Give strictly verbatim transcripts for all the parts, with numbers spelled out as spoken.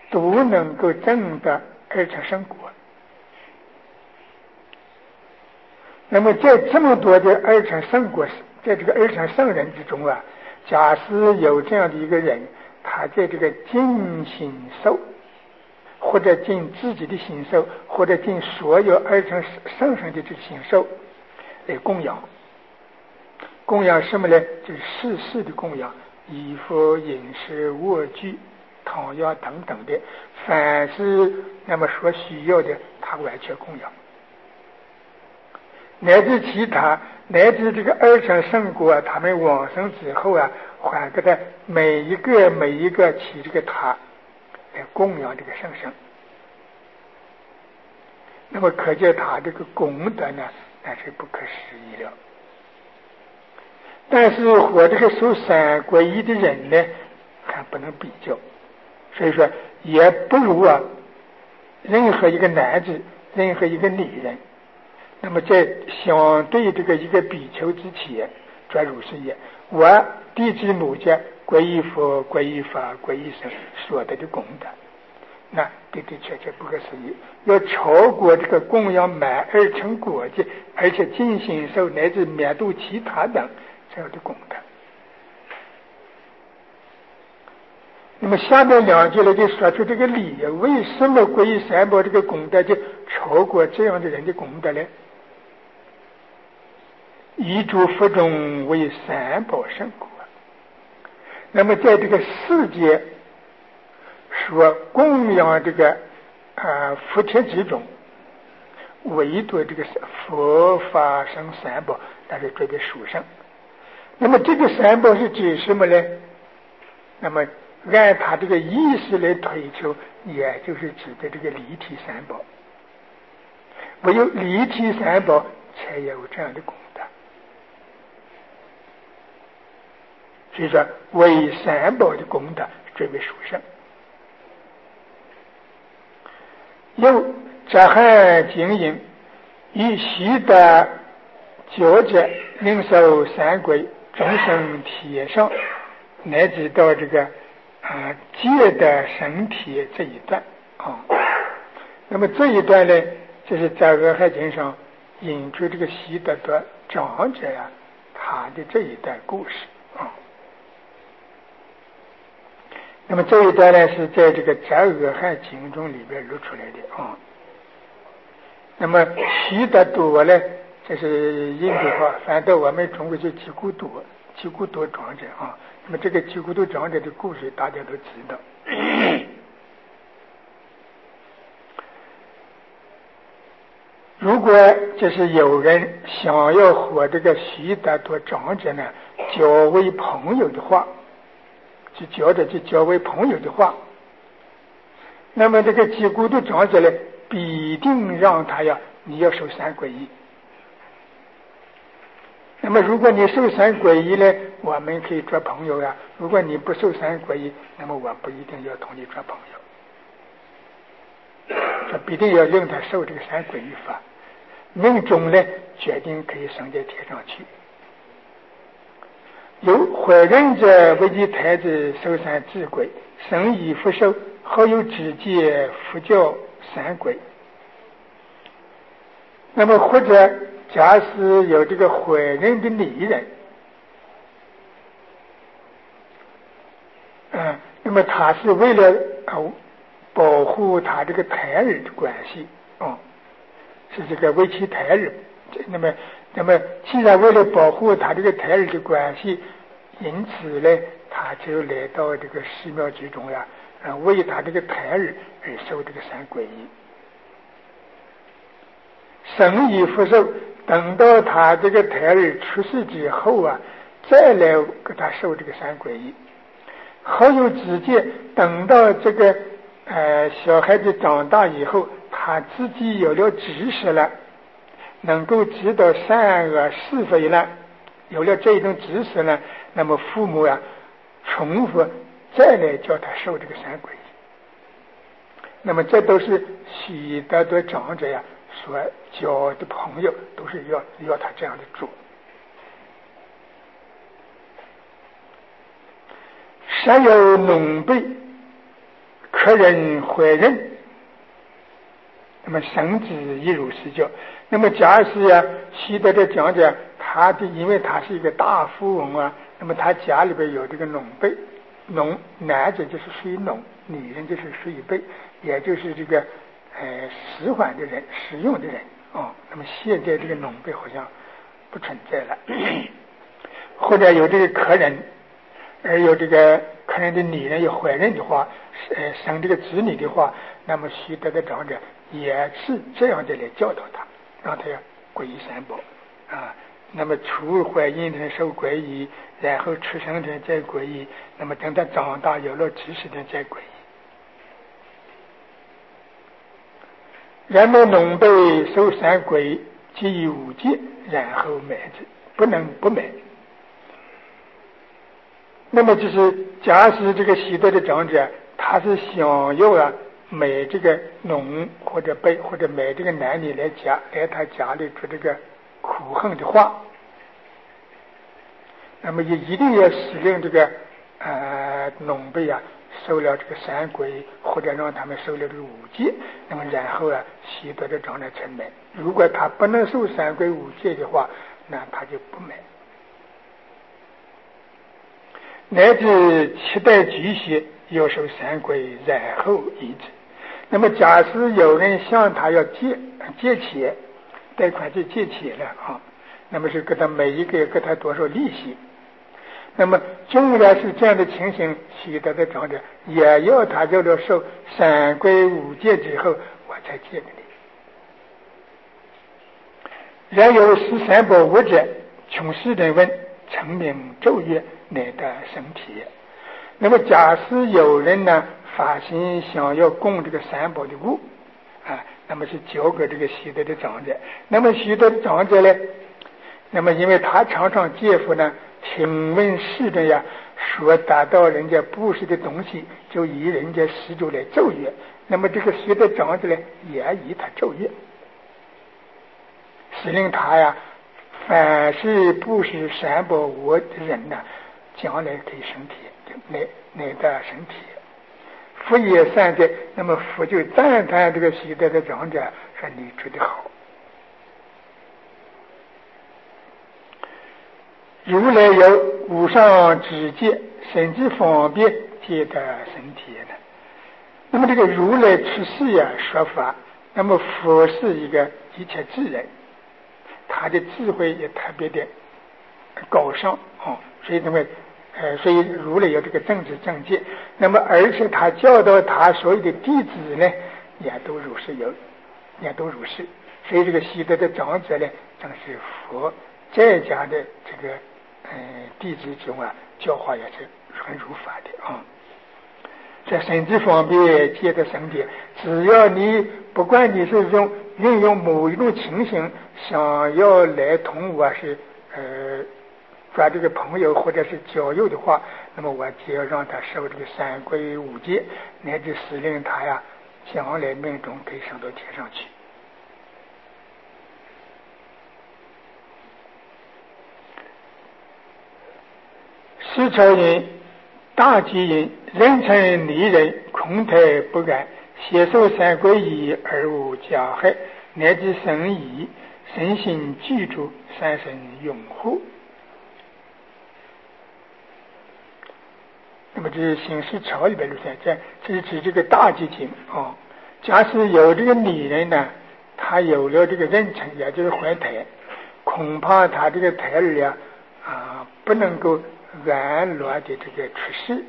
都能够证得二乘圣果。那么在这么多的二乘圣果，在这个二乘圣人之中啊，假使有这样的一个人，他在这个尽心受，或者尽自己的心受，或者尽所有二乘圣人的这个心受来供养。供养什么呢？就是世事的供养，衣服、饮食、卧具、汤药等等的，凡是那么所需要的，他完全供养。乃至其他，乃至这个二乘圣果，他们往生之后啊，还给他每一个每一个起这个塔来供养这个圣圣。那么可见他这个功德呢，那是不可思议了。但是我这个受三皈依的人呢，还不能比较，所以说也不如啊任何一个男子，任何一个女人。那么在相对这个一个比丘之前，转如是也，我弟子母家皈依佛、皈依法、皈依僧所得的功德，那的的确确不可思议，要超过这个供养满二乘果的，而且尽心受乃至免度其他等这样的功德。那么下面两句呢，就说出这个理由，为什么皈依三宝这个功德就超过这样的人的功德呢？一诸佛中为三宝圣果。那么在这个世界说供养这个啊佛帖之中，唯独这个佛法僧三宝那是绝对殊胜。那么这个三宝是指什么呢？那么按他这个意思来推求，也就是指的这个离体三宝。唯有离体三宝才有这样的功德。所以说为三宝的功德最为殊胜。又则汉经营以习得觉者领受三皈，终生体上，乃至到这个啊戒的身体这一段啊。那么这一段呢，就是在俄亥经上引出这个习得的长者啊，他的这一段故事啊。那么这一段呢，是在这个《杂俄亥经》中里边录出来的啊。那么习得多呢，这是印度话，反倒我们中国就吉孤多，吉孤多长者啊。那么这个吉孤多长者的故事大家都知道。如果就是有人想要和这个习得多长者呢交为朋友的话，就交着就交为朋友的话，那么这个吉孤多长者呢，必定让他呀，你要受三皈依。那么如果你受三皈依呢，我们可以做朋友呀；如果你不受三皈依，那么我不一定要同你做朋友。这必定要令他受这个三皈依法，命中呢决定可以升在天上去。有怀孕者为其太子受三智皈，生以福寿，好有直接佛教三皈。那么或者假使有这个怀孕的女人，嗯，那么他是为了哦保护他这个胎儿的关系啊、哦，是这个为其胎儿。那么，那么既然为了保护他这个胎儿的关系，因此呢，他就来到这个寺庙之中呀，啊，为他这个胎儿而受这个三皈依。生以福寿，等到他这个胎儿出世之后啊，再来给他受这个三皈依。好有直接，等到这个呃小孩子长大以后，他自己有了知识了，能够知道善恶是非了，有了这种知识呢，那么父母啊重复再来叫他受这个三皈依。那么这都是习得的长者呀所交的朋友，都是要要他这样的做。善有农辈客人怀孕，那么生子亦如是教。那么假使呀，西德的讲者，他的因为他是一个大富翁啊，那么他家里边有这个农辈，农男子就是属于农，女人就是属于辈，也就是这个呃使唤的人，使用的人哦。那么现在这个农辈好像不存在了，或者有这个客人，而有这个客人的女人有怀孕的话，呃生这个子女的话，那么西德的长者也是这样的来教导他，让他要皈依三宝啊。那么初怀孕的受皈依，然后出生的再皈依，那么等他长大有了知识的再皈依。人们农辈受三皈，即以五戒，然后买之，不能不买。那么就是假使这个习德的长者，他是想要啊买这个农或者辈或者买这个男女来家来他家里做这个苦恨的话，那么也一定要使令这个呃农辈啊受了这个三皈，或者让他们受了这个五戒，那么然后啊习德的长者才买。如果他不能受三皈五戒的话，那他就不买。乃至七代居士要受三皈，然后移之。那么假使有人向他要借借钱，贷款就借钱了啊，那么是给他每一个给他多少利息。那么纵然是这样的情形，习德的长者也要他要了受三皈五戒之后，我才借给你。然有十三宝物者，穷世人问，成名咒曰，乃得生体。那么假使有人呢发心想要供这个三宝的物啊，那么是交给这个习德的长者。那么习德的长者呢，那么因为他常常借付呢，听闻世人呀说达到人家布施的东西，就以人家施主来奏乐。那么这个习德长者呢，也以他奏乐，使令他呀，凡是布施三宝物的人呢，将来可以升天，乃乃得升天。佛也善的，那么佛就赞叹这个习德的长者，说你做得好。如来有无上智戒，甚至方便，皆得升天呢。那么这个如来出世呀说法，那么佛是一个一切智人，他的智慧也特别的高尚啊，所以那么呃，所以如来有这个政治正见。那么而且他教导他所有的弟子呢，也都如是有，也都如是。所以这个习德的长者呢，正是佛在家的这个呃弟子中啊，教化也是很如法的啊。这甚至方便皆得升天，只要你不管你是用运用某一种情形，想要来同我是呃抓这个朋友或者是交友的话，那么我就要让他受这个三皈五戒，乃至使令他呀将来命中可以升到天上去。释朝人大吉人，人称离人，空态不敢，携受三皈依而无加害，乃至生疑，身心具足，三生拥护。那么这是新释朝里边的这这是指这个大吉经啊。假使有这个女人呢，她有了这个妊娠，也就是怀胎，恐怕她这个胎儿呀啊不能够安乐的这个出世，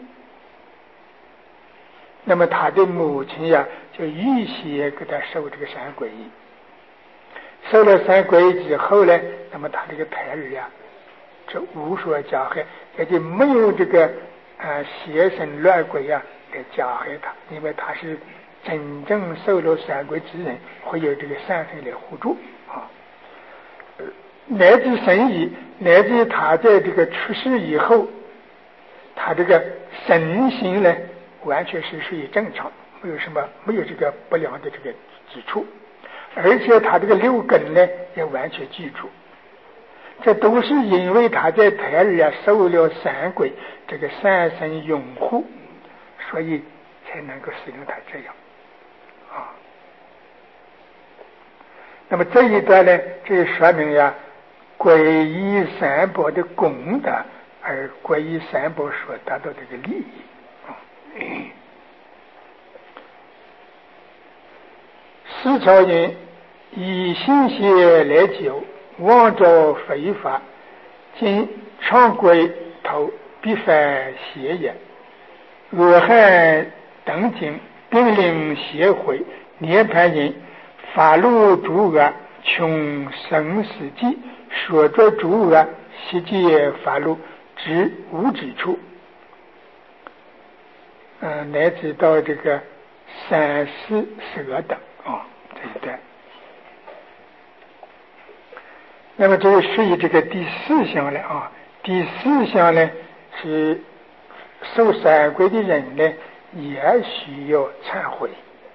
那么他的母亲呀就预先给他受这个三皈依，受了三皈依之后呢，那么他这个胎儿呀就无所加害，也就没有这个呃邪神乱鬼呀来加害他，因为他是真正受了三皈之人，会有这个善神来护助啊。乃至神疑，乃至他在这个出世以后，他这个身心呢完全是属于正常，没有什么没有这个不良的这个之处，而且他这个六根呢也完全具足，这都是因为他在胎儿啊受了三皈这个三生拥护，所以才能够使用它这样啊。那么这一段呢，这说明呀，皈依三宝的功德，而皈依三宝所得到这个利益啊。四朝人以心邪来救，妄造非法，今常归头，必犯邪也。恶汉等经并令邪会，涅盘人法路诸恶，穷生死际，所作诸恶，悉皆法路，至无止处。嗯，乃至到这个三世蛇等啊这一段。那么这个属于这个第四项了啊。第四项呢是受三皈的人呢也需要忏悔。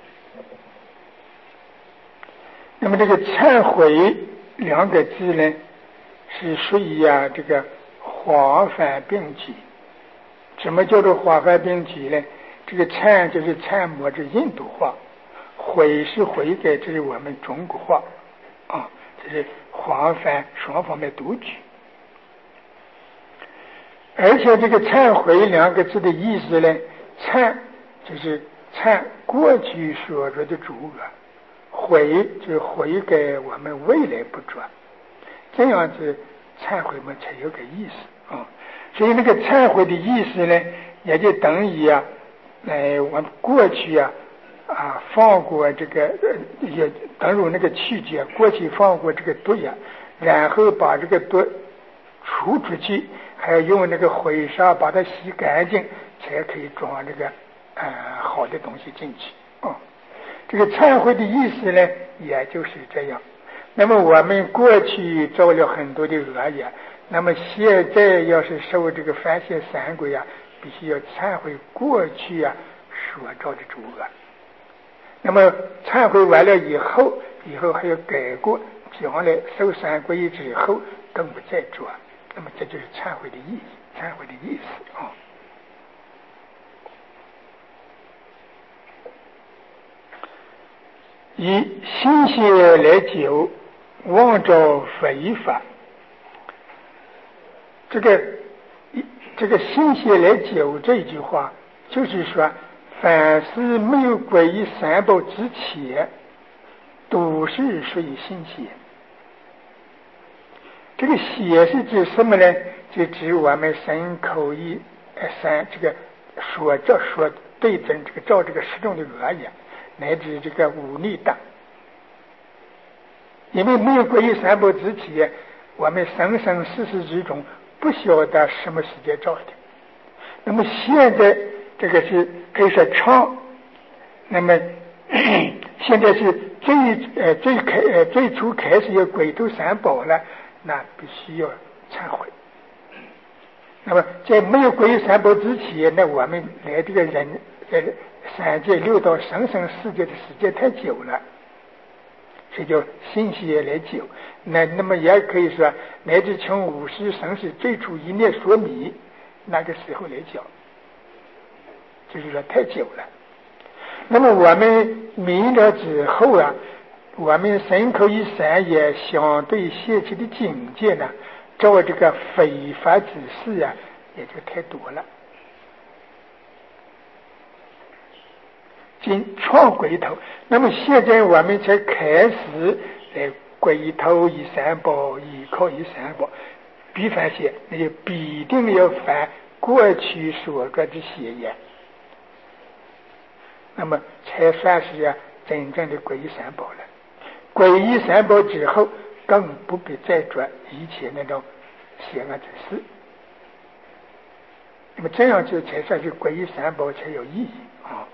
那么这个忏悔两个字呢是属于啊这个化繁并举。什么叫做化繁并举呢？这个忏就是忏摩，这印度话；悔是悔改，这是我们中国话啊，这是化繁双方面读举。而且这个忏悔两个字的意思呢，忏就是忏过去所做的诸恶，悔就是悔改我们未来不做，这样子忏悔嘛才有个意思啊。所以那个忏悔的意思呢，也就等于啊，呃，我们过去啊啊放过这个，也等如那个气节，过去放过这个毒药，然后把这个毒除出去，还要用那个灰沙把它洗干净，才可以装这个呃好的东西进去啊。这个忏悔的意思呢，也就是这样。那么我们过去造了很多的恶业，那么现在要是受这个犯戒三规啊，必须要忏悔过去啊所造的诸恶。那么忏悔完了以后，以后还要改过，将来受三规之后更不再做。那么这就是忏悔的意义，忏悔的意思啊。以心邪来救，妄造非法。这个这个心邪来救这一句话，就是说，凡是没有皈依三宝之前，都是属于心邪。这个邪是指什么呢？就指我们身口意三这个所照所对准这个照这个十种的恶业，乃至这个忤逆等。因为没有皈依三宝之前，我们生生世世之中不晓得什么时间照的。那么现在这个是可以说常，那么现在是最呃最开呃最初开始要皈投三宝了，那必须要忏悔。那么在没有皈依三宝之前，那我们来这个人在三界六道生生世界的时间太久了，这叫心邪来救。那那么也可以说，乃至从五十生世最初一念所迷那个时候来讲，就是说太久了。那么我们迷了之后啊，我们身口意三业相对现起的境界呢，照这个非法之事啊，也就太多了。今创归头，那么现在我们才开始来归头依三宝，依靠依三宝，必犯邪，那就必定要犯过去所做的邪业，那么才算是啊真正的皈依三宝了。皈依三宝之后，更不必再做一切那种邪恶之事。那么这样就才算是皈依三宝才有意义啊。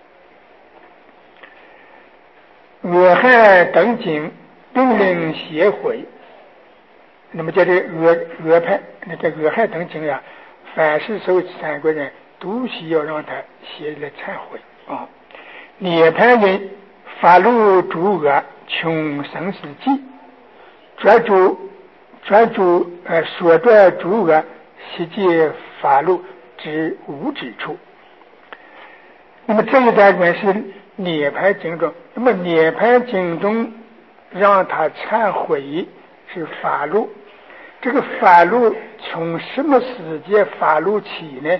恶汉等经并令邪悔，那么在这恶恶派那个恶汉等经啊，凡是受三个人都需要让他写来忏悔啊。涅盘人法路诸恶，穷生死际，专注专注呃所作诸恶，悉皆法路之无止处。 那么这一段文是涅槃经中，那么涅槃经中让他忏悔是法路，这个法路从什么时节法路起呢？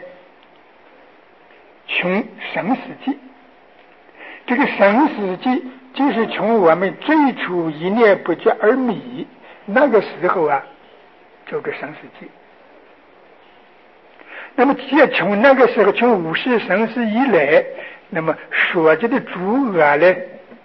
从生死记，这个生死记就是从我们最初一念不觉而迷那个时候啊，叫做生死记。那么既从那个时候，从五世生死以来，那么所见的诸恶呢，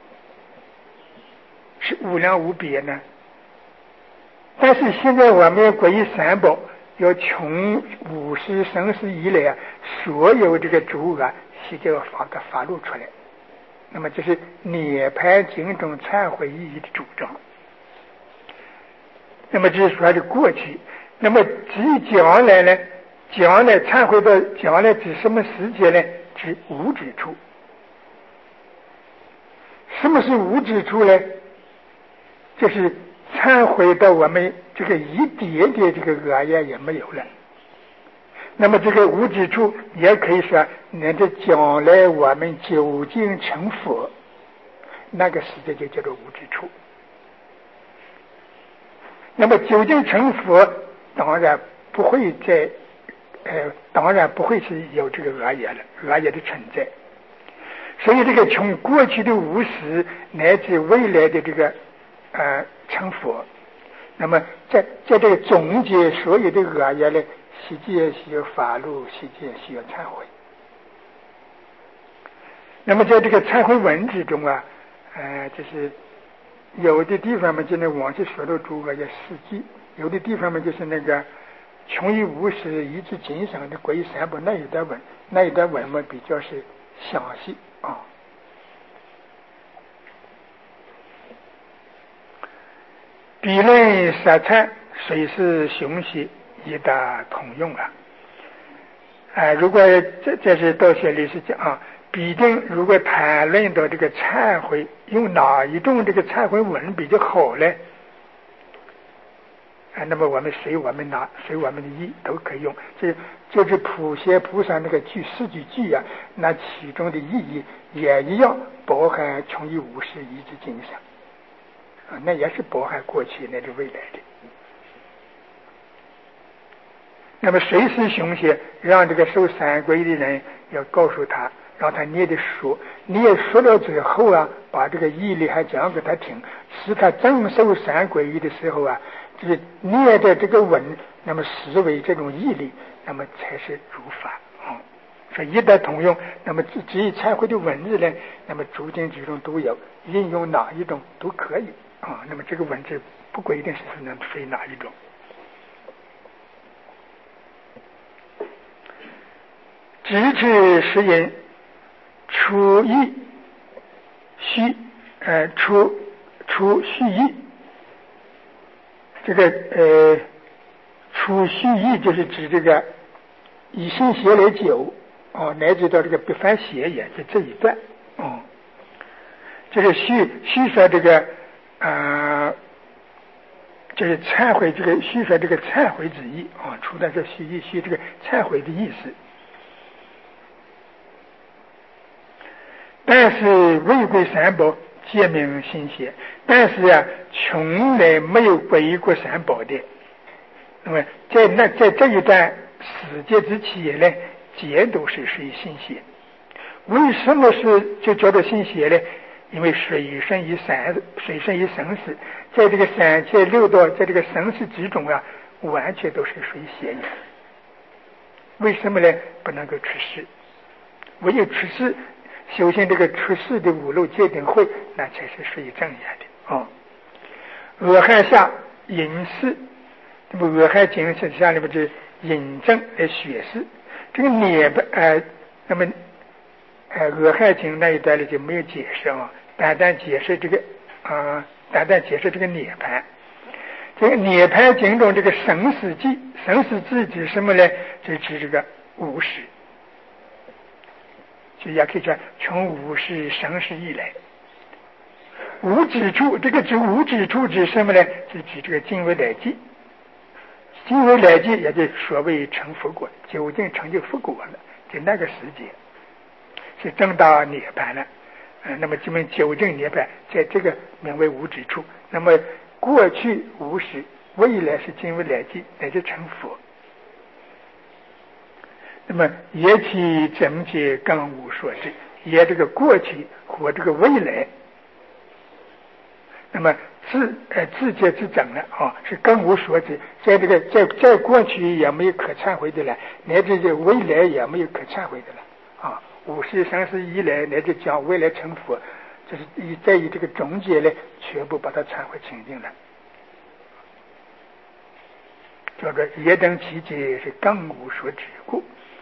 是无量无边呢。但是现在我们要皈依三宝，要从五世生死以来啊，所有这个诸恶悉就要放个发露出来。那么这是涅槃经中忏悔意义的主张。那么这是说的过去，那么至于将来呢？将来忏悔到将来指什么时节呢？指无之处。什么是无之处呢？就是忏悔到我们这个一点点这个恶业也没有了。那么这个无之处也可以说，那这将来我们究竟成佛，那个时节就叫做无之处。那么究竟成佛，当然不会再呃，当然不会是有这个恶业了，恶业的存在。所以这个从过去的无始乃至未来的这个呃成佛，那么在在这个总结所有的恶业呢，实际也需要法路，实际也需要忏悔。那么在这个忏悔文之中啊，呃，就是有的地方嘛，就那往昔说到诸恶业事迹，有的地方嘛，就是那个穷于无始一直今生的皈依三宝那一段文，那一段文嘛比较是详细啊。彼论杀忏虽是雄习，亦大通用啊。哎，如果这这是道学里是讲啊，必定如果谈论到这个忏悔，用哪一种这个忏悔文比较好呢？啊，那么我们随我们拿随我们的意都可以用，这就是普贤菩萨那个句四句句啊，那其中的意义也一样，包含穷于无始一直今生啊，那也是包含过去乃至未来的。那么随时雄贤，让这个受三皈的人要告诉他，让他念的说，你也说了之后啊，把这个义理还讲给他听，使他正受三皈依的时候啊，就是念的这个文，那么视为这种义理，那么才是如法啊。所以一旦通用，那么至于忏悔的文字呢，那么诸经之中都有，应用哪一种都可以啊。那么这个文字不规定是能非哪一种。直至实因，出义虚呃出出虚义，这个呃出虚义就是指这个以心邪来久哦，乃至到这个不犯邪也，就这一段哦。这个虚虚说这个啊、呃，就是忏悔这个虚说这个忏悔之意啊，出的这虚义虚这个忏悔的意思。但是未归三宝，皆名心邪。但是啊，从来没有皈依过三宝的，那么在那在这一段时节之前呢，皆都是属于心邪。为什么是就叫做心邪呢？因为水生于三，水生于生死，在这个三界六道，在这个生死之中啊，完全都是属于邪业。为什么呢？不能够出世，唯有出世。修行这个出世的五路戒定慧，那才是属于正业的啊。恶害下隐士，那么恶害经是下里面就引证来学士，这个涅槃呃，那么呃恶害经那一段里就没有解释啊，单单解释这个啊、呃，单单解释这个涅槃。这个涅槃经中这个生死记，生死记指什么呢？就指这个无始。就也可以讲从无始生死以来，无之处，这个指无之处指什么呢？就指这个今为来际，今为来际也就所谓成佛果，究竟成就佛果了，就那个时节。 是证到涅槃了。呃，那么这门究竟涅槃，在这个名为无之处。那么过去无始，未来是进入来际，乃至成佛。那么业体整体更无所知，也这个过去和这个未来，那么自呃自觉自整了啊，是更无所知。在这个在在过去也没有可忏悔的了，乃至在未来也没有可忏悔的了啊。五世三世以来，乃至将未来成佛，就是以在于这个中间呢，全部把它忏悔清净了。叫做业等其界是更无所知故。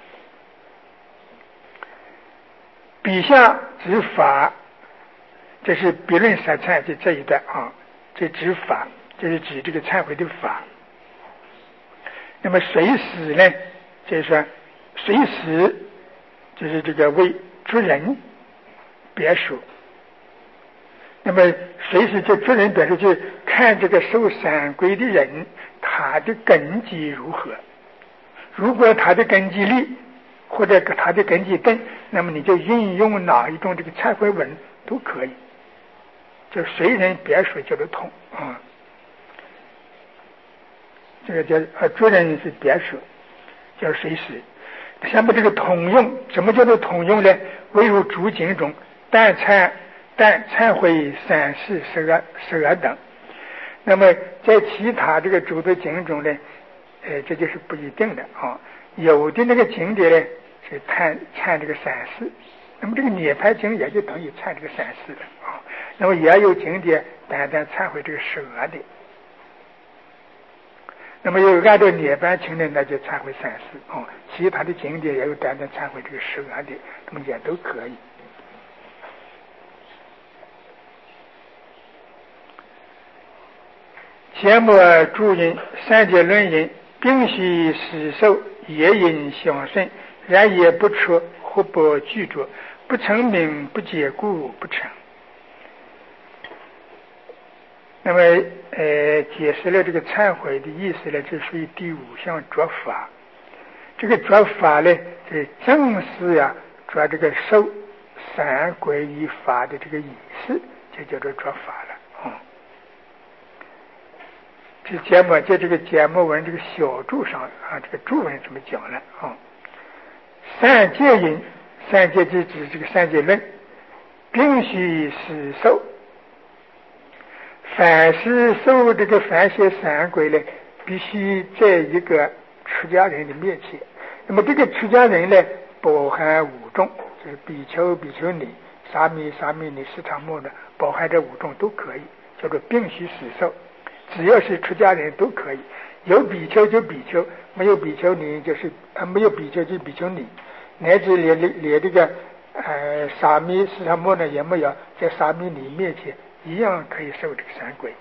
笔下指法，这是别论三忏这这一段啊，这指法就是指这个忏悔的法。那么随时呢，就是说随时就是这个为诸人别说。那么随时就诸人别说，就看这个受三皈的人他的根基如何。如果他的根基力或者他的根基钝，那么你就运用哪一种这个忏悔文都可以，就随人别说叫做通啊。这个叫呃诸人是别说，叫随时。下面这个通用，什么叫做通用呢？唯有诸经中，但忏但忏悔三世十二十二等。那么在其他这个诸的经中呢，呃，这就是不一定的啊。有的那个经典呢是忏忏这个三世，那么这个涅槃经也就等于忏这个三世了啊。那么也有经典单单忏悔这个十二的。那么有按照涅槃经呢，那就忏悔三世啊。其他的经典也有单单忏悔这个十二的，那么也都可以。前末诸因三界论因，并须实受业因相顺，然也不出，或不具着，不成名，不解故，不成。那么呃，解释了这个忏悔的意思呢，这属于第五项着法。这个着法呢，是正是呀，着这个受三皈依法的这个仪式，就叫做着法了啊。这节目在这个节目文这个小注上啊，这个注文这么讲了啊。三界因，三界就指这个三界论，并须实受。凡是受这个凡邪三皈呢，必须在一个出家人的面前。那么这个出家人呢，包含五种，就是比丘、比丘尼、沙弥、沙弥尼、释迦牟尼，包含这五种都可以，叫做并须实受。只要是出家人都可以，有比丘就比丘，没有比丘尼就是呃没有比丘就比丘尼，乃至连连这个呃沙弥、释迦牟尼也没有，在沙弥尼面前一样可以受这个三皈。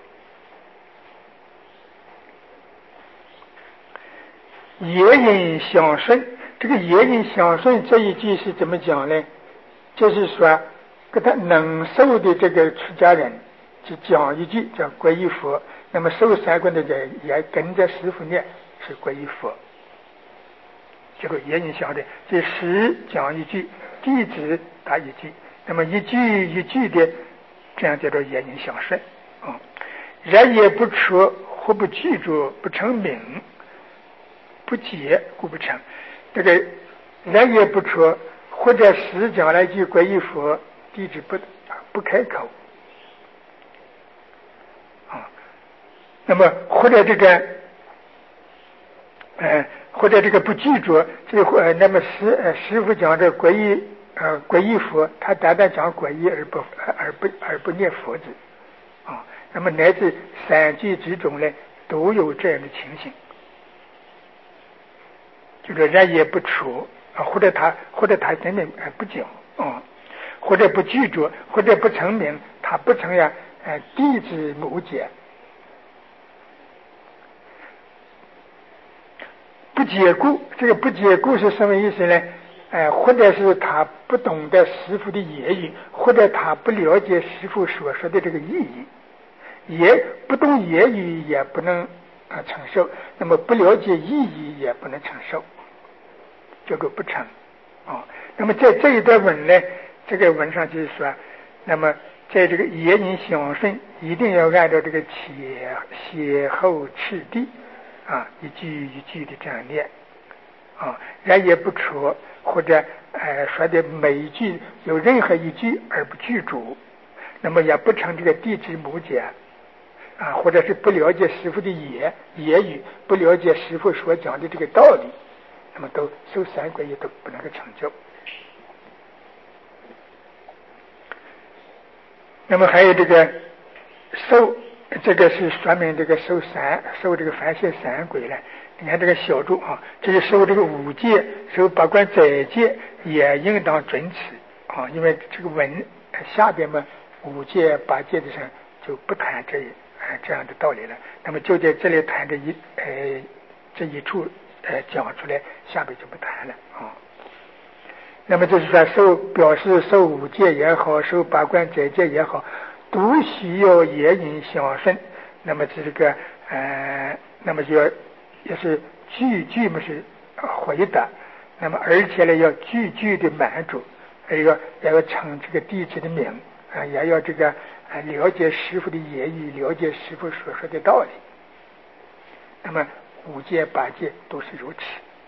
业因相顺，这个业因相顺这一句是怎么讲呢？就是说给他能受的这个出家人就讲一句叫皈依佛，那么受三皈的人也跟着师父念是皈依佛，这个业因相顺。这师讲一句，弟子答一句，那么一句一句的，这样叫做业因相顺啊。然也不出，或不具着，不成名，不解故不成。这个然也不出，或者师讲了一句皈依佛，弟子不不开口啊。那么或者这个呃或者这个不具着，这呃那么师呃师父讲这皈依呃皈依佛，他单单讲皈依而不而不而不念佛字啊。那么乃至三句之中呢，都有这样的情形，就是然也不出啊，或者他或者他根本不讲啊，或者不具着，或者不成名，他不成呀呃弟子某解。不解故，这个不解故是什么意思呢？呃，或者是他不懂得师父的言语，或者他不了解师父所说的这个意义，也不懂言语也不能啊承受，那么不了解意义也不能承受，这个不成啊。那么在这一段文呢，这个文上就是说，那么在这个言行详顺，一定要按照这个前先后次第啊，一句一句的这样念啊，然也不除，或者呃说的每一句有任何一句而不具足，那么也不成这个地支母解啊，或者是不了解师父的言言语，不了解师父所讲的这个道理，那么都受三皈依都不能够成就。那么还有这个受，这个是说明这个受三受这个凡谢三皈呢。你看这个小注啊，这是受这个五戒、受八关斋戒也应当遵持啊，因为这个文下边嘛五戒八戒的上就不谈这一这样的道理了。那么就在这里谈这一呃这一处呃讲出来，下边就不谈了啊。那么就是说，受表示受五戒也好，受八关斋戒也好，都需要言行详顺。那么这个呃，那么就要也是句句嘛是回答，那么而且呢要句句的满足，还有也要称这个弟子的名啊，也要这个啊了解师父的言语，了解师父所说的道理。那么五戒八戒都是如此。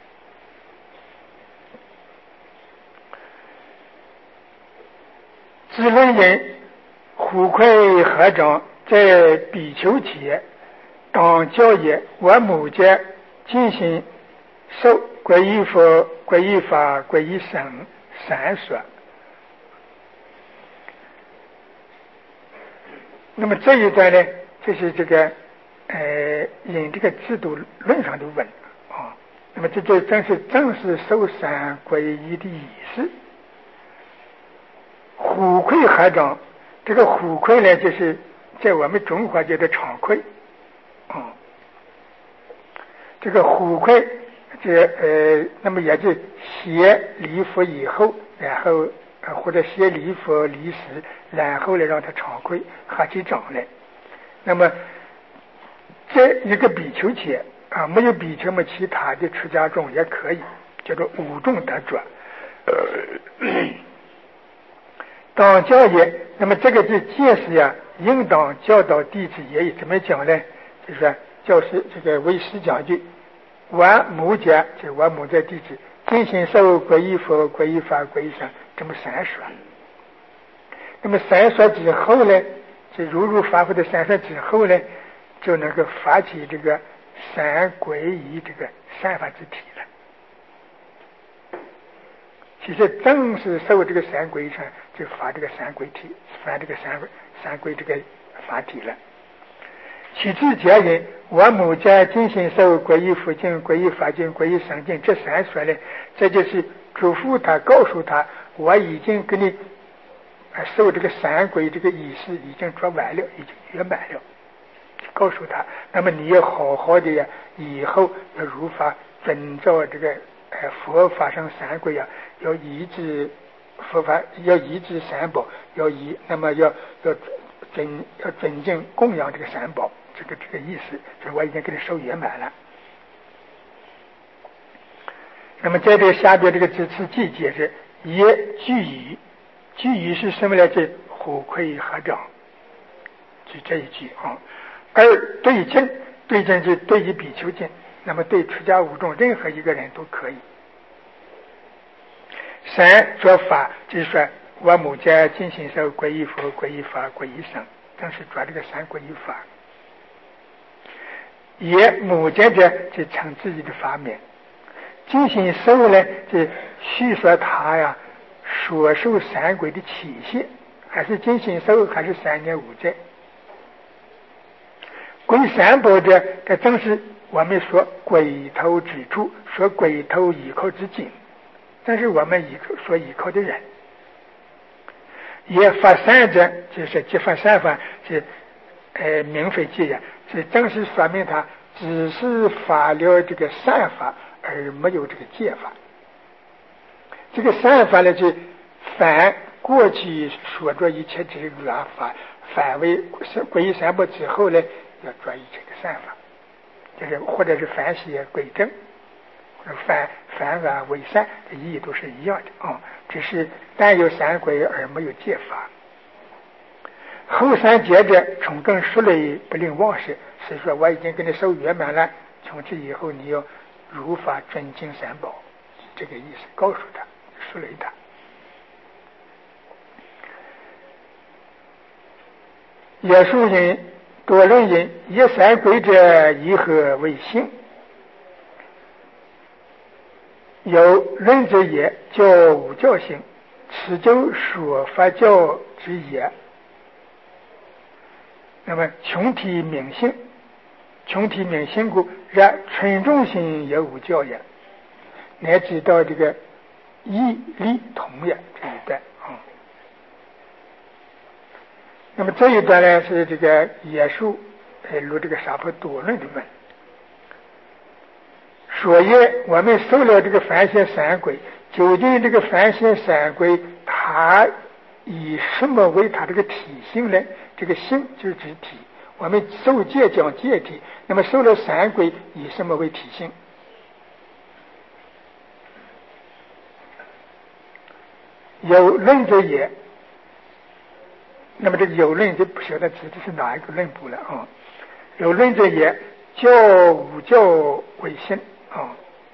子论言：虎馈合掌，在比丘前当教也，我母家进行受皈依佛、皈依法、皈依僧三说。那么这一段呢，就是这个呃引这个制度论上的文啊。那么这就正是正是受三皈依的意思。虎馈合掌，这个虎馈呢，就是在我们中国叫做长馈啊。这个虎馈，这呃，那么也就先礼佛以后，然后呃或者先礼佛礼时，然后呢让他长馈合起掌来。那么在一个比丘前啊，没有比丘嘛，其他的出家众也可以，叫做五众得着。呃当教也，那么这个就解释呀，应当教导弟子也怎么讲呢？就是说教师这个为师讲句，我母家就我母家弟子进行受皈依佛、皈依法、皈依僧，这么三说。那么三说之后呢，就如如发挥的三说之后呢，就能够发起这个三皈依这个三法之体了。其实正是受这个三皈上就发这个三皈体，发这个三三皈这个法体了。其次家人，我母家进行受皈依佛经、皈依法经、皈依僧经这三说呢，这就是嘱咐他、告诉他，我已经给你受这个三皈这个仪式已经做完了，已经圆满了，告诉他，那么你要好好的呀，以后要如法遵照这个呃佛法上三皈呀，要依止佛法，要依止三宝，要依那么要要尊要尊敬供养这个三宝，这个这个意思，所以我已经给你受圆满了。那么在这个下边这个支持记解释也具语，具语是什么呢？这虎馈合掌，就这一句啊。而对正对正是对于比丘经，那么对出家五众任何一个人都可以。三说法就是说我母家进行受皈依佛、皈依法、皈依僧，正是抓这个三皈依法。也母家者就称自己的法名，进行受呢就叙说他呀所受三皈的期限，还是进行受，还是三年五载。归三宝者，这正是我们说归头之处，说归头依靠之境，但是我们依靠所依靠的人。也发散者，就是即发散法，是呃明非戒呀，这正是说明他只是发了这个善法，而没有这个戒法。这个善法呢，就反过去所做一切这个恶法，反为皈依三宝之后呢，要转移这个善法，就是或者是反邪归正，反反而为善，这意义都是一样的啊，只是但有三轨而没有戒法。后三节者，从更说累不令忘事，是说我已经给你受圆满了，从此以后你要如法尊敬三宝，这个意思告诉他，说累他。也书人多论人，以三轨者以何为性？有论者也，教无教性，此就说法教之也。那么穷体明性，穷体明性故，然纯众心也无教也。乃知道这个义理同也这一段啊、嗯。那么这一段呢是这个耶稣呃录这个沙婆多论的文。所以我们受了这个凡仙三轨，究竟这个凡仙三轨它以什么为它这个体性呢？这个性就是指体，我们受戒讲戒体，那么受了三轨以什么为体性？有论者也，那么这个有论就不晓得指的是哪一个论部了啊？有论者也，教无教为性啊。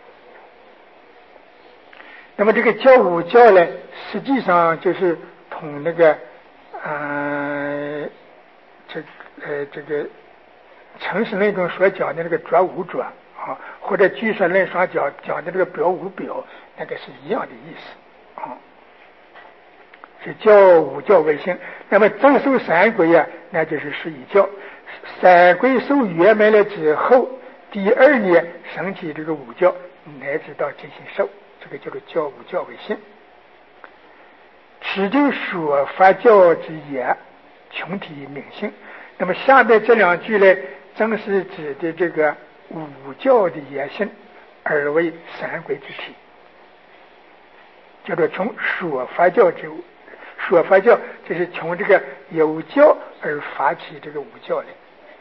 那么这个教无教呢，实际上就是同那个呃这呃这个诚实论中所讲的那个着无着啊，或者据说论上讲讲的这个表无表，那个是一样的意思啊。是教无教为性，那么正受三轨啊，那就是属于教。三轨受圆满了之后，第二年升起这个五教，乃至到进行受，这个叫做教无教为性。此就说法教之也，穷体明性。那么下面这两句呢，正是指的这个五教的也性，而为三轨之体，叫做从说法教之物。说法教就是从这个有教而发起这个无教的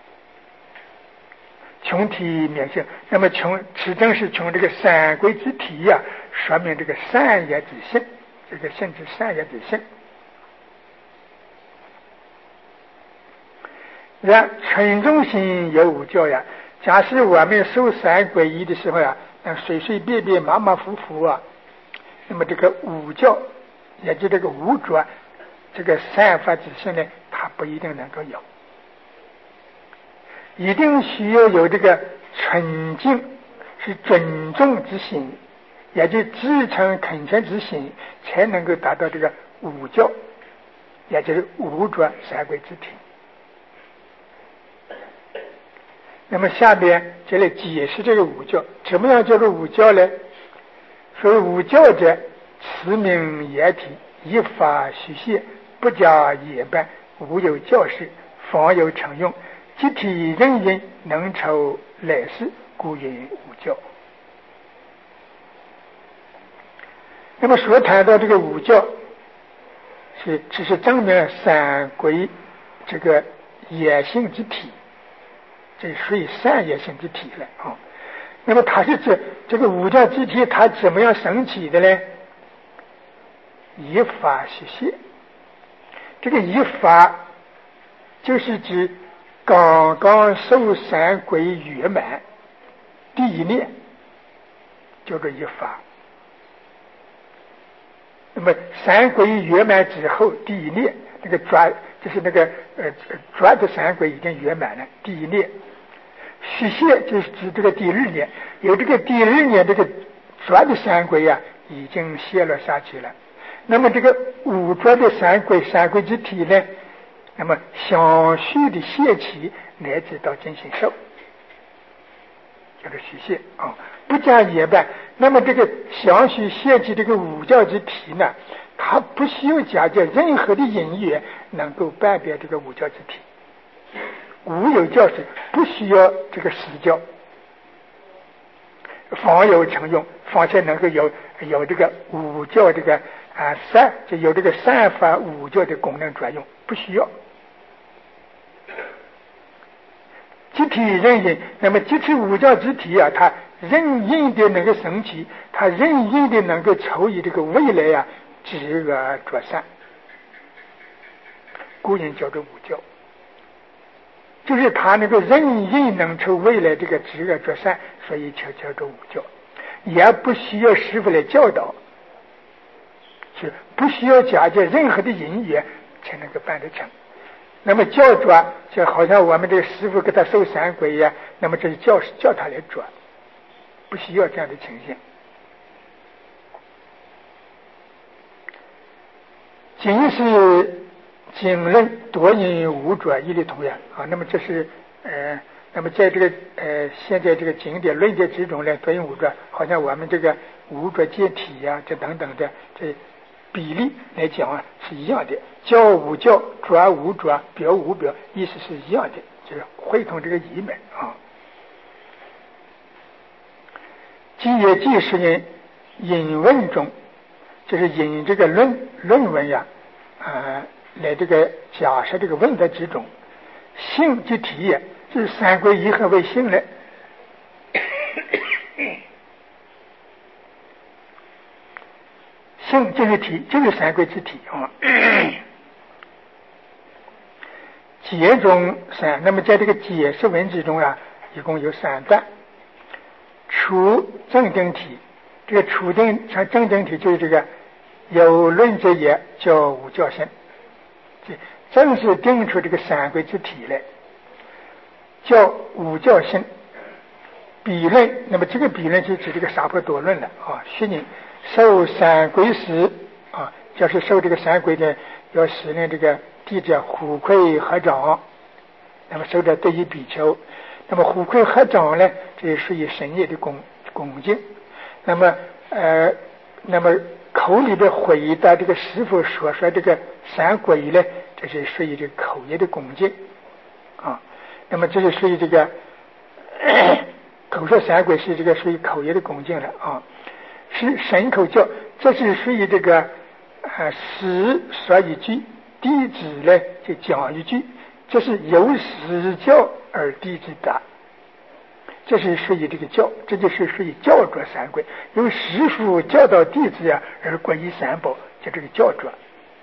穷体明性。那么从此正是从这个三轨之体呀、啊，说明这个善业之性，这个性之善业之性。然纯众心也无教呀。假使我们受三皈依的时候呀、啊，随随便便马马虎虎啊，那么这个无教，也就这个无着，这个善法之性呢，它不一定能够有，一定需要有这个纯净，是尊重之心，也就至诚恳切之心，才能够达到这个无教，也就是无着三皈之体。那么下边就来解释这个五教，怎么样叫做五教呢？所以五教者，持名言体，依法虚谢，不加言办，无有教示，方有成用，集体人人能酬来世，故云五教。那么所谈到这个五教，是只是证明三皈这个野性之体，这属于善业性之体了啊。那么它是指这个五教之体，它怎么样升起的呢？依法实现。这个依法就是指刚刚受三皈圆满第一念，叫做依法。那么三皈圆满之后，第一念那个抓就是那个呃抓的三皈已经圆满了，第一念。虚谢就是指这个第二年，有这个第二年这个抓的三皈呀、啊，已经泄了下去了。那么这个五抓的三皈，三皈之体呢，那么详细的泄起，乃至到进行受，叫做虚谢啊，不加言办。那么这个详细泄起这个五教之体呢，它不需要加介任何的因缘，能够办别这个五教之体。无有教示，不需要这个实教，方有成用，方才能够有有这个五教这个啊善，就有这个善法五教的功能专用，不需要。集体人人，那么集体五教之体啊，它任意的能够升起，他任意的能够抽以这个未来呀、啊，知恶着善，故人叫做无教。就是他那个任意能抽未来这个知恶着善，所以叫叫做无教，也不需要师父来教导，是不需要假借任何的因缘才能够办得成。那么教着就好像我们这个师父给他受三皈一样，那么这是教叫他来着，不需要这样的情形。仅是经论多因无着一律同源啊。那么这是呃，那么在这个呃现在这个经典论点之中呢，多因无着，好像我们这个无着解体呀、啊，这等等的这比例来讲啊是一样的，教无教，着无着，表无表，意思是一样的，就是会同这个义门啊。今也即是因引问中，就是引这个论论文呀，呃，来这个假设这个问答之中，性即体也，是三皈依何为性呢？性就是体，就是三皈之体啊。解中三，那么在这个解释文之中啊，一共有三段。初正定体，这个初定像正定体就是这个有论者也叫无教性，这正是定出这个三皈之体来，叫无教性。比论，那么这个比论就指这个萨婆多论了啊。虚拟受三皈时啊，就是受这个三皈的，要使令这个弟子虎馈合掌，那么受着对于比丘，那么虎馈合掌呢，这也属于深业的恭恭敬。那么呃，那么口里的回答这个师父所说这个三皈呢，这是属于这个口业的恭敬啊。那么这是属于这个口说三皈是这个属于口业的恭敬了啊。是神口教，这是属于这个呃师说一句，弟子呢就讲一句，这是由师教而弟子答，这是属于这个教，这就是属于教着三皈，由师父教导弟子呀、啊、而皈依三宝，就这个教着。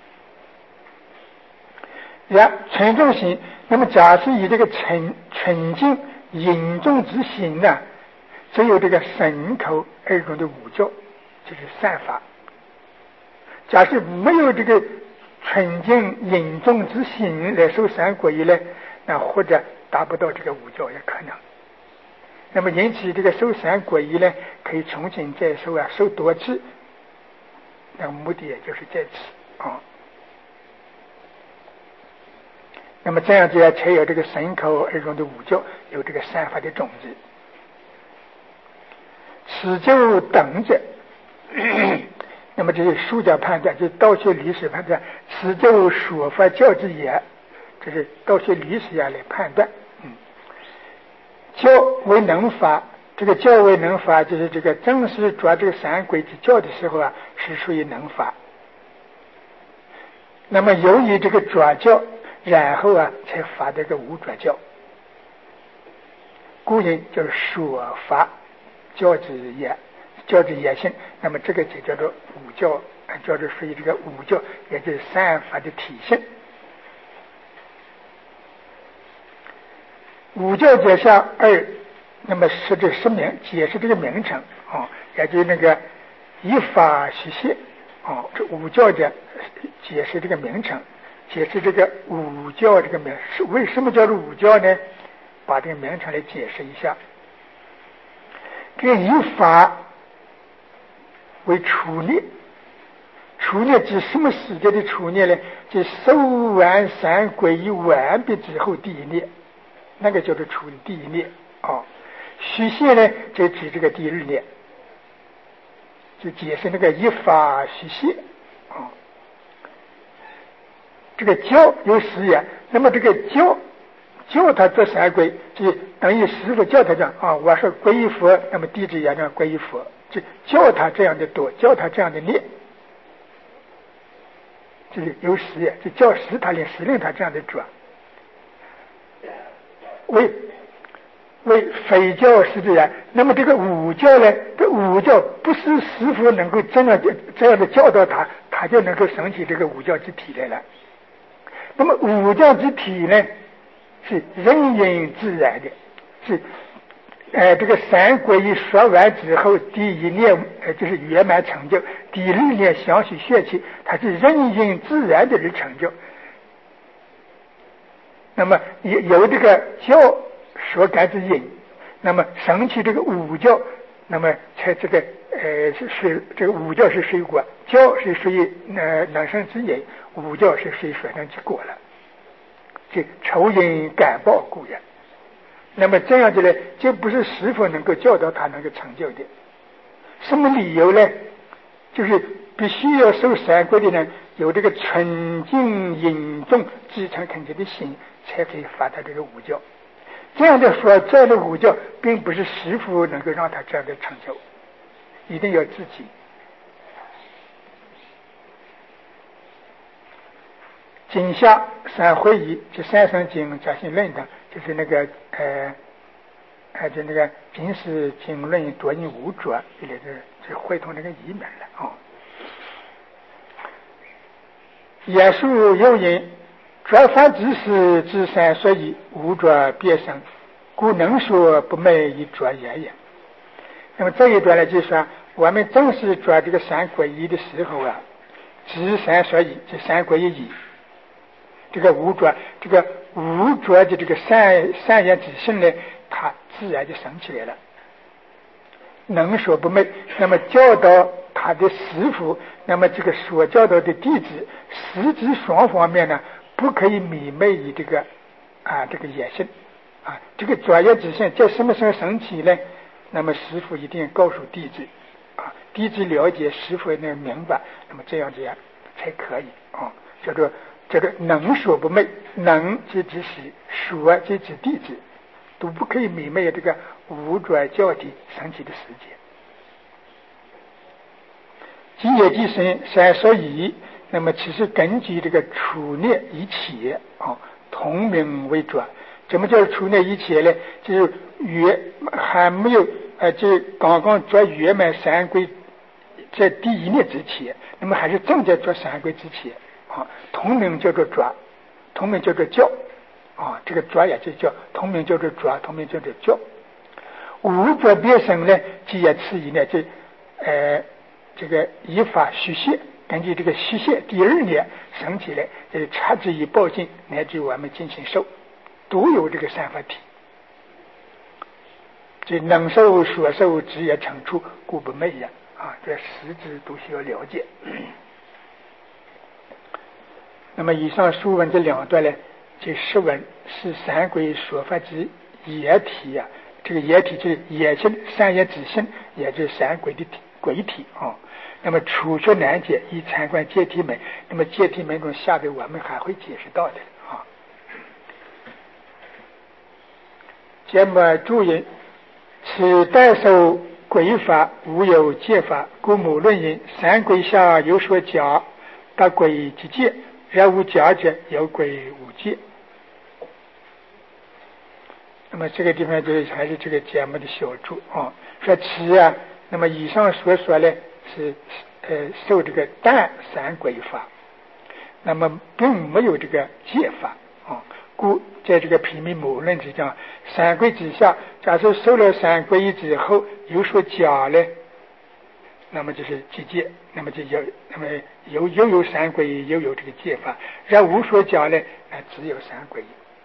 然纯正心，那么假使以这个纯纯净隐众之心呢，只有这个神口二种的五教，就是善法。假设没有这个纯净隐众之心来受三皈依呢，那或者达不到这个五教也可能。那么因此这个受三皈依呢，可以重新再受啊，受多次，那个目的也就是在此啊。那么这样子啊，才有这个神口二种的五教，有这个善法的种子。此就等者，那么这是书教判断，就是道学历史判断，此就说法教之也，这是道学历史啊来判断。嗯，教为能法，这个教为能法，就是这个正式抓这个三皈之教的时候啊，是属于能法。那么由于这个抓教，然后啊才发这个无抓教，故人就是说法教之也，教之也性。那么这个就叫做五教，叫做属于这个五教，也就是三法的体现。五教者下二，那么是这说明解释这个名称啊，也就是那个依法实现啊，这五教者解释这个名称，解释这个五教这个名是为什么叫做五教呢？把这个名称来解释一下。这个以法为初念，初念指什么时间的初念呢？就受完三皈依完毕之后第一念，那个叫做初第一念啊。虚现呢，就指这个第二念，就解释那个以法虚现啊。这个教有十言，那么这个教教他做三皈，就等于师父教他讲啊，我说皈依佛，那么弟子也这样皈依佛，就教他这样的多，教他这样的念，就是有十言，就教使他令使令他这样的做。为为非教是这样，那么这个五教呢，这五教不是师父能够这样这样的教导他，他就能够升起这个五教之体来了。那么五教之体呢，是人因自然的，是呃这个三皈依说完之后，第一念呃就是圆满成就，第二念详细学起，它是人因自然的而成就。那么有有这个教所感之因，那么升起这个五教，那么才这个呃是是这个五教是水果，教是属于呃能生之因，五教是属于所生之果了，这酬因感报故也。那么这样子呢，就不是师父能够教导他能够成就的。什么理由呢？就是必须要受三皈的人有这个纯净引众至诚恳切的心，才可以发他这个五教。这样的说，这样的五教并不是师父能够让他这样的成就，一定要自己。经下三会议，这三圣经、杂行论等，就是那个呃呃就那个经世经论多因无着，这里是这会同那个译本了啊。耶稣有因，着凡之事之三所以无着别生，故能说不昧以着言也。那么这一段呢，就是说我们正是着这个三皈依的时候啊，知三所以，这三皈依，这个无着，这个无着的这个善善言之性呢，它自然就升起来了。能说不昧，那么教导他的师父，那么这个所教导的弟子，实质双方面呢，不可以迷昧于这个啊这个言性啊，这个专业之性在什么时候升起呢？那么师父一定告诉弟子啊，弟子了解，师父能明白，那么这样这样才可以啊，叫做叫做能说不昧，能即指使，说即指弟子，都不可以迷昧这个无转教体升起的时间。今业即生三所以，那么其实根据这个处念一切啊，同名为转。什么叫处念一切呢？就是圆还没有呃，就刚刚做圆满三皈在第一念之前，那么还是正在做三皈之前啊，同名叫做转，同名叫做教啊，这个转也就叫同名叫做转，同名叫做教。无转别生呢，即也次一呢，就呃这个依法续谢，根据这个续谢第二年升起来，就是察之以报尽，乃至我们进行受，都有这个三法体。这能受所受职业惩处，故不昧也啊，这实质都需要了解。那么以上书文这两段呢，这释文是三皈说法之业体呀、啊，这个业体就是业性三业之性，也就是三皈的轨体啊。那么初学难解，以参观戒体门，那么戒体门中下边我们还会解释到的啊。节目注音。此代受皈法无有戒法，故母论云：三皈下有所假，得皈即戒；然无假者，有皈无戒。那么这个地方就是还是这个节目的小注啊，说此啊，那么以上所说呢是呃受这个但三皈法，那么并没有这个戒法啊。故在这个平民母论之讲，三皈之下，假设受了三皈依之后有所假呢，那么就是即戒，那么就有那么有又有三皈依，又有这个戒法；然无所假呢，那只有三皈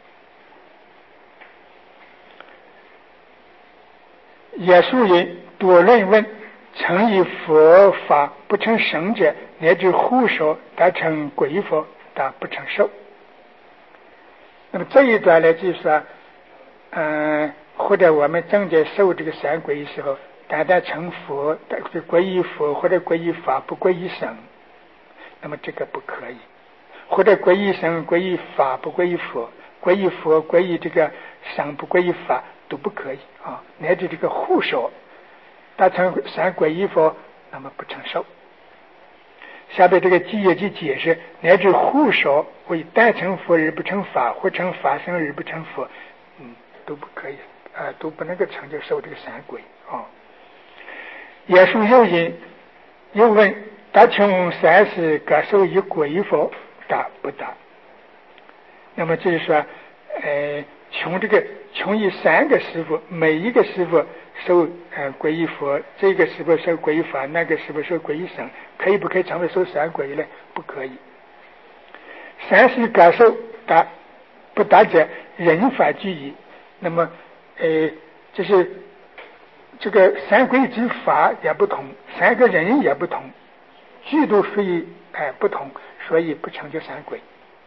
依。耶稣云：多论问，曾以佛法不成圣者，乃至护手达成皈佛，达不成受。那么这一段呢，就是说，嗯、呃，或者我们正在受这个三皈依时候，单单成佛，皈依佛或者皈依法不皈依僧，那么这个不可以；或者皈依僧皈依法不皈依佛，皈依佛皈依这个僧不皈依法都不可以啊。乃至这个护手达成三皈依佛，那么不成受。下边这个记业记解释，乃至护手为单成佛而不成法，或成法僧而不成佛，嗯，都不可以啊都不能够成就受这个三皈啊。也属有因，又问答穷三世各受一皈佛，答不答？那么就是说，呃，穷这个穷以三个师傅，每一个师傅受呃皈依佛，这个师傅受皈依法，那个师傅受皈依僧，可以不可以成为受三皈呢？不可以。三世各受答不答者，人法具矣。那么，呃，就是这个三皈之法也不同，三个人也不同，具度非哎、呃、不同，所以不成就三皈。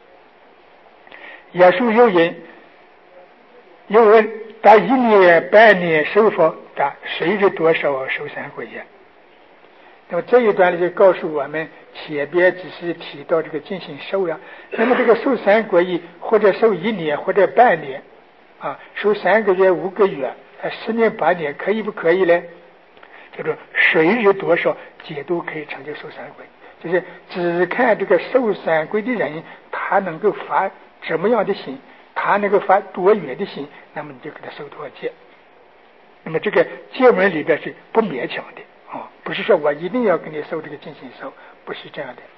也属有因，又问答一年半年受佛，答随日多少受三皈也。那么这一段呢，就告诉我们，前边只是提到这个进行受呀，那么这个受三皈依，或者受一年，或者半年，啊，受三个月、五个月、啊十年、八年，可以不可以呢？叫做随日多少，皆都可以成就受三皈。就是只看这个受三皈的人，他能够发怎么样的心，他能够发多远的心，那么你就给他受多少戒。那么这个戒门里边是不勉强的啊，不是说我一定要给你受这个进行受，不是这样的。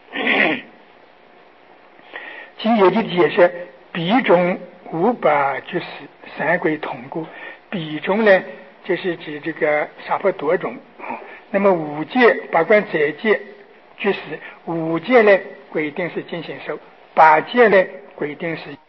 今有的解释，比中无把居士三皈同故。比中呢，就是指这个杀佛夺种啊。那么五戒八关斋戒居士，五戒呢规定是进行受，八戒呢规定是